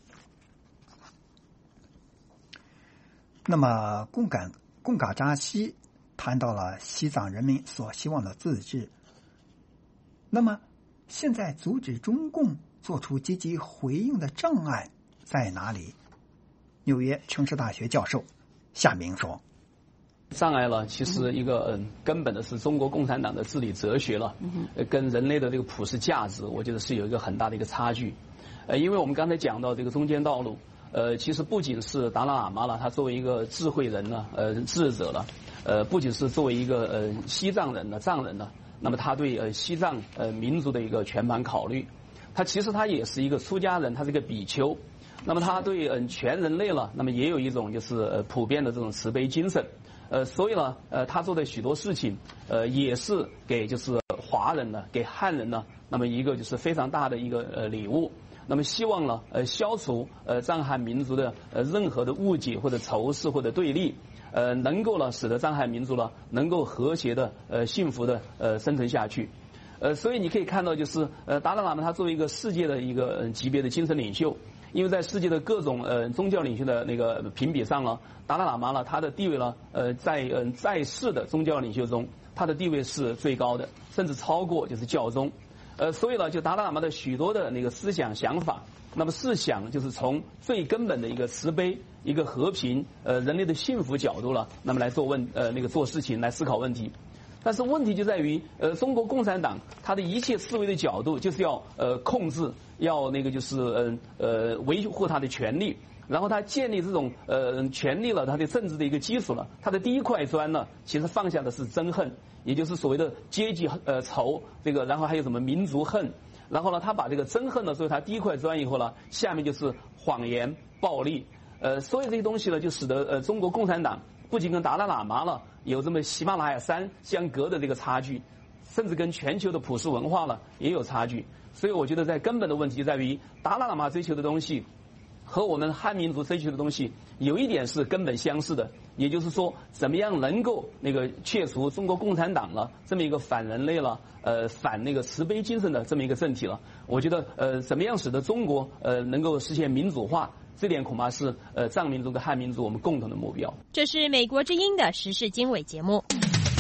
那么贡嘎扎西谈到了西藏人民所希望的自治，那么现在阻止中共做出积极回应的障碍在哪里？纽约城市大学教授夏明说， 障碍了其实一个根本的是中国共产党的治理哲学了，跟人类的这个普世价值我觉得是有一个很大的一个差距。因为我们刚才讲到这个中间道路，其实不仅是达赖喇嘛了，他作为一个智慧人呢，智者了，不仅是作为一个西藏人呢，藏人呢，那么他对西藏民族的一个全盘考虑，他其实他也是一个出家人，他是一个比丘，那么他对全人类了，那么也有一种就是普遍的这种慈悲精神，所以呢，他做的许多事情，也是给就是华人呢，给汉人呢，那么一个就是非常大的一个礼物。那么希望呢，消除藏汉民族的任何的误解或者仇视或者对立，能够呢使得藏汉民族呢能够和谐的幸福的生存下去。所以你可以看到，就是达赖喇嘛他作为一个世界的一个级别的精神领袖，因为在世界的各种宗教领袖的那个评比上呢，达赖喇嘛呢他的地位呢在世的宗教领袖中，他的地位是最高的，甚至超过就是教宗。所以呢，就达赖喇嘛的许多的那个思想想法，那么是想就是从最根本的一个慈悲、一个和平、人类的幸福角度了，那么来做事情，来思考问题。但是问题就在于，中国共产党它的一切思维的角度就是要控制，要那个就是维护它的权利，然后它建立这种权利了，它的政治的一个基础了。它的第一块砖呢，其实放下的是憎恨，也就是所谓的阶级仇，这个然后还有什么民族恨，然后呢，他把这个憎恨呢作为他第一块砖以后呢，下面就是谎言、暴力，所有这些东西呢，就使得中国共产党不仅跟达赖喇嘛了有这么喜马拉雅山相隔的这个差距，甚至跟全球的普世文化呢也有差距。所以我觉得在根本的问题在于达赖喇嘛追求的东西和我们汉民族追求的东西有一点是根本相似的，也就是说怎么样能够那个切除中国共产党了这么一个反人类了反那个慈悲精神的这么一个政体了。我觉得怎么样使得中国能够实现民主化，这点恐怕是藏民族跟汉民族我们共同的目标。 这是美国之音的时事经纬节目。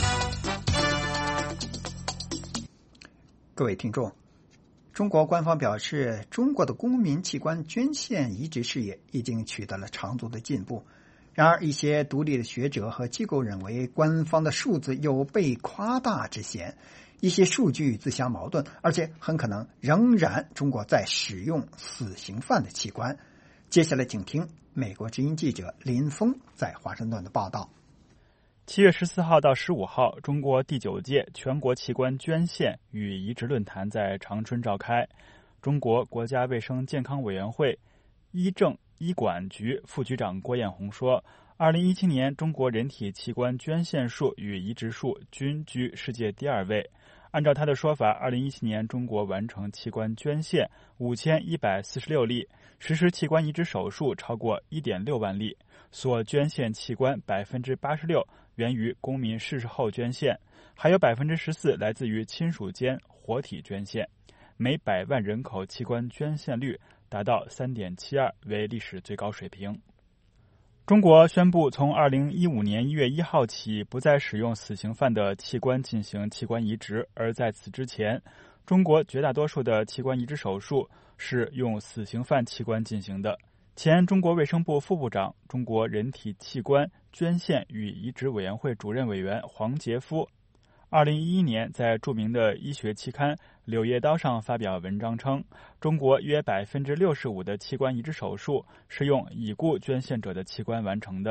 各位听众，中国官方表示，中国的公民器官捐献移植事业已经取得了长足的进步。然而，一些独立的学者和机构认为，官方的数字有被夸大之嫌，一些数据自相矛盾，而且很可能仍然中国在使用死刑犯的器官。接下来请听美国之音记者林峰在华盛顿的报道。 7月14号到15号，中国第9届全国器官捐献与移植论坛在长春召开。中国国家卫生健康委员会医政医管局副局长郭艳红说，2017年中国人体器官捐献数与移植数均居世界第2位。按照他的说法，2017年中国完成器官捐献5146例，实施器官移植手术超过 1.6 万例，所捐献器官 86% 源于公民逝世后捐献，还有 14% 来自于亲属间活体捐献，每100万人口器官捐献率达到 3.72， 为历史最高水平。中国宣布从2015年1月1号起不再使用死刑犯的器官进行器官移植，而在此之前，中国绝大多数的器官移植手术是用死刑犯器官进行的。前中国卫生部副部长、中国人体器官捐献与移植委员会主任委员黄杰夫2011年在著名的医学期刊《柳叶刀》上发表文章称，中国约 65% 的器官移植手术是用已故捐献者的器官完成的，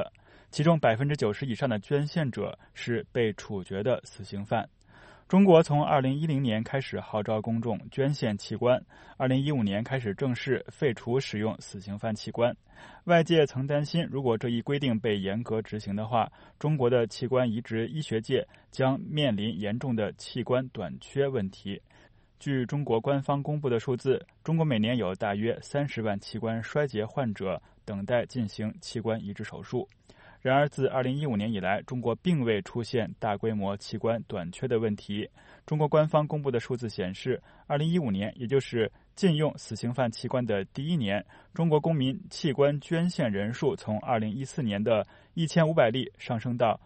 其中90%以上的捐献者是被处决的死刑犯。中国从2010年开始号召公众捐献器官，2015年开始正式废除使用死刑犯器官。外界曾担心，如果这一规定被严格执行的话，中国的器官移植医学界将面临严重的器官短缺问题。据中国官方公布的数字，中国每年有大约30万器官衰竭患者等待进行器官移植手术。然而，自2015年以来，中国并未出现大规模器官短缺的问题。中国官方公布的数字显示，2015年，也就是禁用死刑犯器官的第一年，中国公民器官捐献人数从2014年的1500例上升到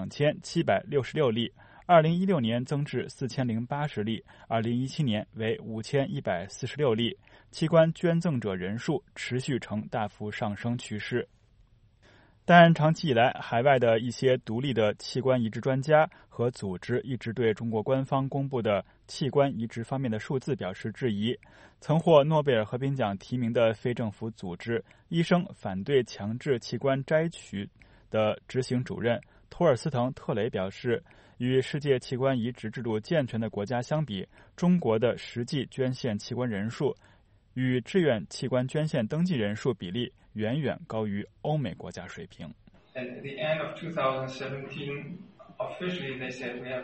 2766例，2016年增至4080例，2017年为5146例。器官捐赠者人数持续呈大幅上升趋势。但长期以来，海外的一些独立的器官移植专家和组织一直对中国官方公布的器官移植方面的数字表示质疑。曾获诺贝尔和平奖提名的非政府组织医生反对强制器官摘取的执行主任托尔斯滕特雷表示，与世界器官移植制度健全的国家相比，中国的实际捐献器官人数与志愿器官捐献登记人数比例远远高于欧美国家水平。 At the end of 2017, officially they said we have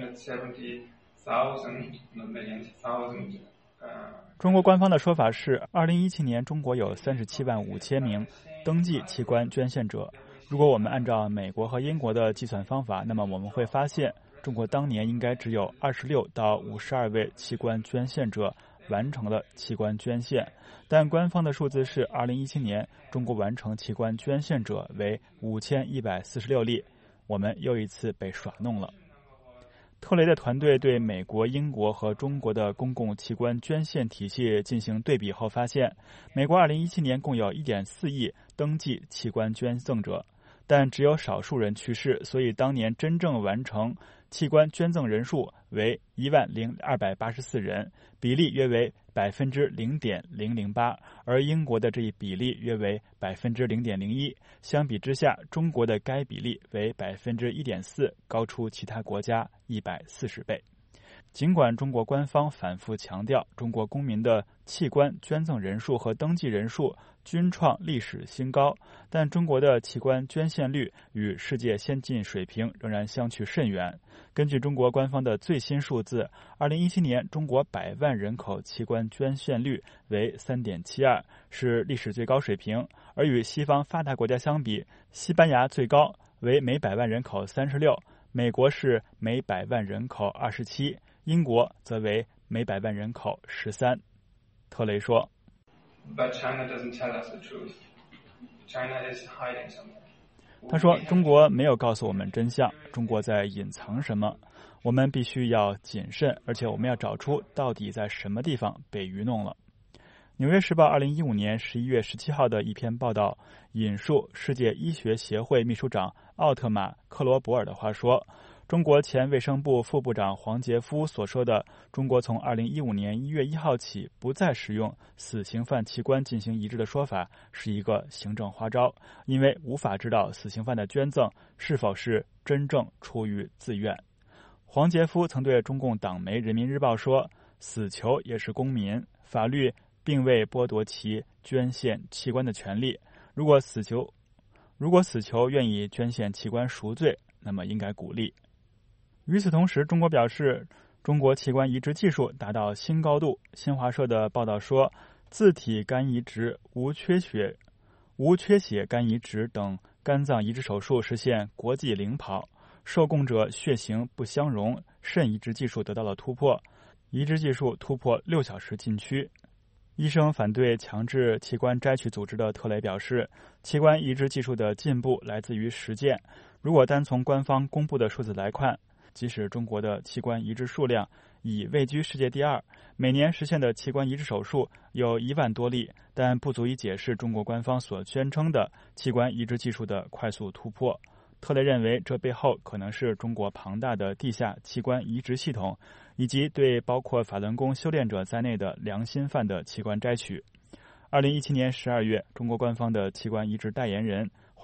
370,000, not millions, thousands. 中国官方的说法是，2017年中国有37万5千名登记器官捐献者。如果我们按照美国和英国的计算方法，那么我们会发现，中国当年应该只有26到52位器官捐献者完成了器官捐献，但官方的数字是2017年中国完成器官捐献者为5146例，我们又一次被耍弄了。特雷的团队对美国、英国和中国的公共器官捐献体系进行对比后发现，美国2017年共有 1.4 亿登记器官捐赠者，但只有少数人去世，所以当年真正完成器官捐赠人数为10284人，比例约为 0.008%， 而英国的这一比例约为 0.01%。相比之下，中国的该比例为 1.4%， 高出其他国家140倍。尽管中国官方反复强调中国公民的器官捐赠人数和登记人数均创历史新高，但中国的器官捐献率与世界先进水平仍然相去甚远。根据中国官方的最新数字，2017年中国100万人口器官捐献率为 3.72， 是历史最高水平。而与西方发达国家相比，西班牙最高为每100万人口36，美国是每100万人口27，英国则为每100万人口13。特雷说 But China doesn't tell us the truth. China is hiding something. 他说，中国没有告诉我们真相，中国在隐藏什么，我们必须要谨慎，而且我们要找出到底在什么地方被愚弄了。纽约时报2015年11月17号的一篇报道引述世界医学协会秘书长奥特马·克罗伯尔的话说，中国前卫生部副部长黄杰夫所说的中国从2015年1月1号起不再使用死刑犯器官进行移植的说法是一个行政花招，因为无法知道死刑犯的捐赠是否是真正出于自愿。黄杰夫曾对中共党媒《人民日报》说，死囚也是公民，法律并未剥夺其捐献器官的权利，如果死囚愿意捐献器官赎罪，那么应该鼓励。与此同时，中国表示中国器官移植技术达到新高度。新华社的报道说，自体肝移植、无缺血肝移植等肝脏移植手术实现国际领跑，受供者血型不相容，肾移植技术得到了突破，移植技术突破6小时禁区。医生反对强制器官摘取组织的特雷表示，器官移植技术的进步来自于实践。如果单从官方公布的数字来看，即使中国的器官移植数量已位居世界第2，每年实现的器官移植手术有1万多例，但不足以解释中国官方所宣称的器官移植技术的快速突破。特雷认为，这背后可能是中国庞大的地下器官移植系统，以及对包括法轮功修炼者在内的良心犯的器官摘取。2017年12月，中国官方的器官移植代言人、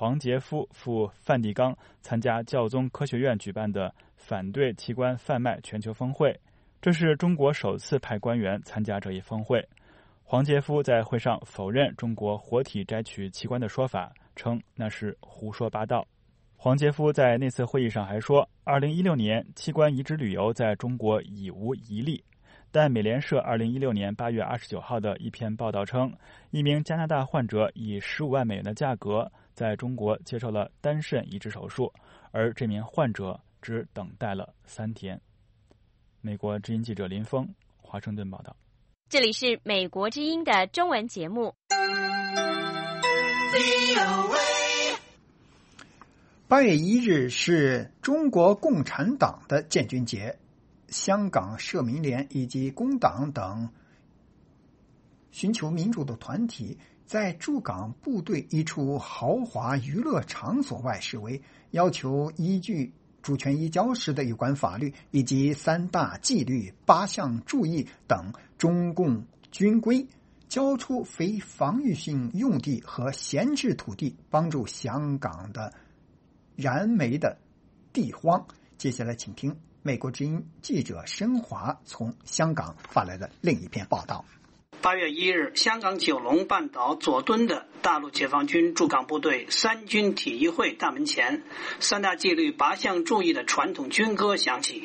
黄杰夫赴梵蒂冈参加教宗科学院举办的反对器官贩卖全球峰会，这是中国首次派官员参加这一峰会。黄杰夫在会上否认中国活体摘取器官的说法，称那是胡说八道。黄杰夫在那次会议上还说，2016年器官移植旅游在中国已无一例，但美联社2016年8月29号的一篇报道称，一名加拿大患者以15万美元的价格在中国接受了单肾移植手术，而这名患者只等待了3天。美国之音记者林峰，华盛顿报道。 这里是美国之音的中文节目。 8月1日是中国共产党的建军节，香港社民联以及工党等寻求民主的团体在驻港部队一处豪华娱乐场所外示威，要求依据主权移交时的有关法律以及3大纪律、8项注意等中共军规，交出非防御性用地和闲置土地，帮助香港的燃眉的地荒。接下来请听美国之音记者申华从香港发来的另一篇报道。 8月1日，香港九龙半岛佐敦的大陆解放军驻港部队三军体育会大门前，3大纪律8项注意的传统军歌响起。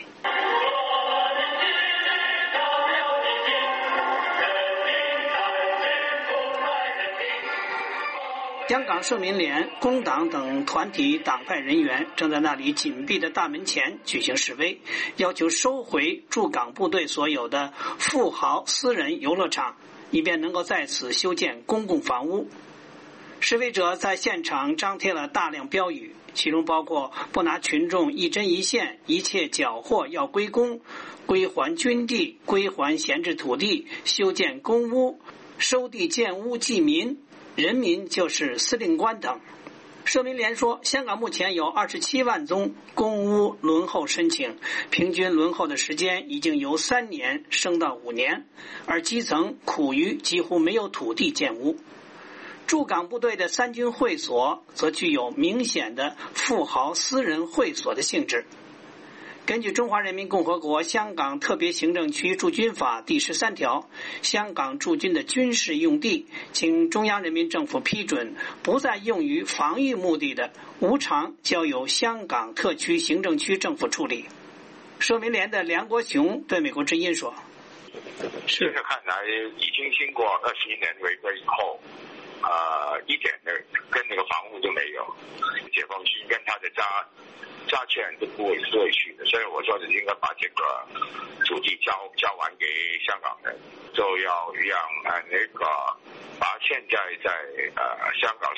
香港社民联、工党等团体党派人员正在那里紧闭的大门前举行示威，要求收回驻港部队所有的富豪私人游乐场，以便能够在此修建公共房屋。示威者在现场张贴了大量标语，其中包括不拿群众一针一线，一切缴获要归公，归还军地，归还闲置土地，修建公屋，收地建屋济民，人民就是司令官等。社民联说，香港目前有27万宗公屋轮候申请，平均轮候的时间已经由3年升到5年，而基层苦于几乎没有土地建屋。驻港部队的三军会所则具有明显的富豪私人会所的性质。根据《中华人民共和国香港特别行政区驻军法》第13条，香港驻军的军事用地，经中央人民政府批准不再用于防御目的的，无偿交由香港特区行政区政府处理。社民联的梁国雄对美国之音说：“ 现在看来，已经经过21年回归以后，一点的跟那个房屋都没有，解放军跟他的家眷都不会去的，所以我说应该把这个土地交还给香港人，就要让把现在在香港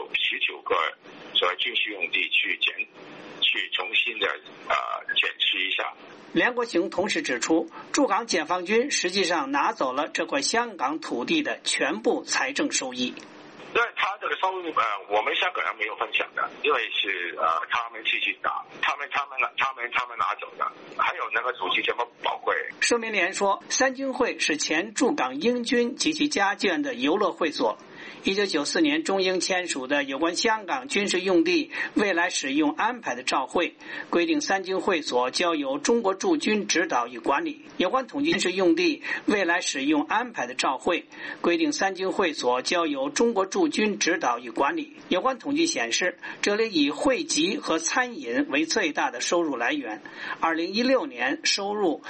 19个所谓军事用地去重新的检视一下。” 梁国雄同时指出，驻港解放军实际上拿走了这块香港土地的全部财政收益。 对他这个收入，我们香港人没有分享的，因为是他们继续打，他们拿走的，还有那个土地这么宝贵。 社民联说，三军会是前驻港英军及其家眷的游乐会所。1994年中英签署的有关香港军事用地未来使用安排的照会，规定三军会所交由中国驻军指导与管理。有关统计军事用地未来使用安排的照会，规定三军会所交由中国驻军指导与管理。有关统计显示，这里以会籍和餐饮为最大的收入来源。2016年收入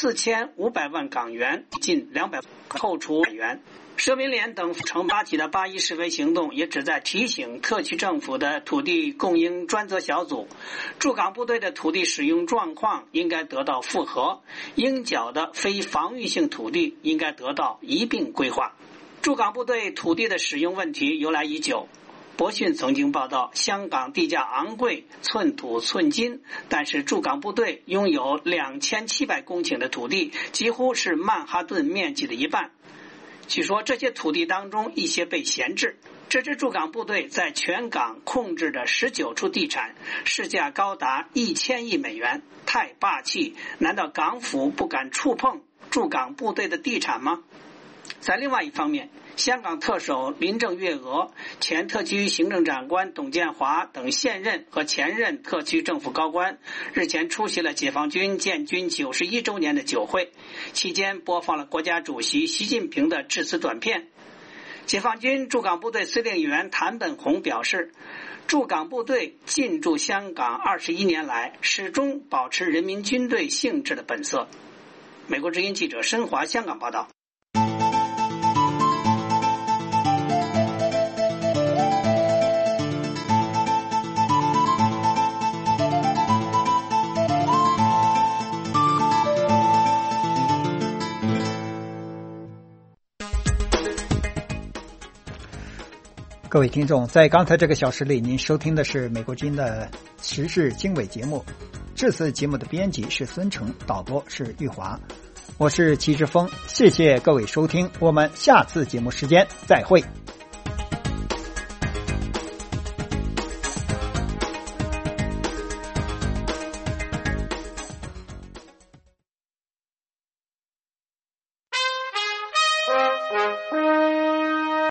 4500万港元，近200，扣除美元。社民联等承发起的8·1示威行动也旨在提醒特区政府的土地供应专责小组，驻港部队的土地使用状况应该得到复核，应缴的非防御性土地应该得到一并规划。驻港部队土地的使用问题由来已久。博讯曾经报道，香港地价昂贵，寸土寸金，但是驻港部队拥有2700公顷的土地，几乎是曼哈顿面积的一半。据说这些土地当中一些被闲置。这支驻港部队在全港控制着19处地产，市价高达1000亿美元，太霸气！难道港府不敢触碰驻港部队的地产吗？ 在另外一方面，香港特首林郑月娥、前特区行政长官董建华等现任和前任特区政府高官日前出席了解放军建军91周年的酒会，期间播放了国家主席习近平的致辞短片。解放军驻港部队司令员谭本宏表示，驻港部队进驻香港21年来，始终保持人民军队性质的本色。美国之音记者申华香港报道。 各位听众，在刚才这个小时里，您收听的是美国之音的时事经纬节目。这次节目的编辑是孙成，导播是玉华，我是齐志峰，谢谢各位收听，我们下次节目时间再会。